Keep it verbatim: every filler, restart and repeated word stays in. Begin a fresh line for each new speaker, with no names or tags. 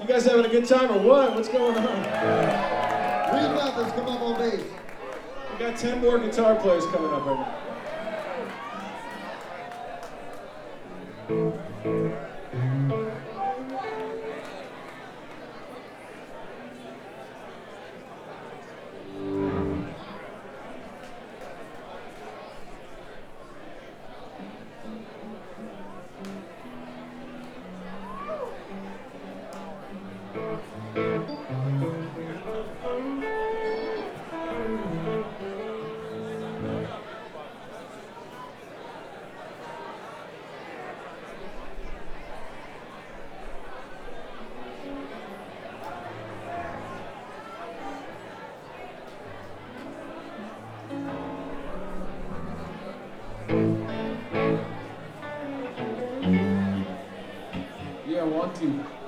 You guys having a good time or what? What's going on?
Reed Mathers, come up on bass.
We got ten more guitar players coming up right now. Yeah, I want to.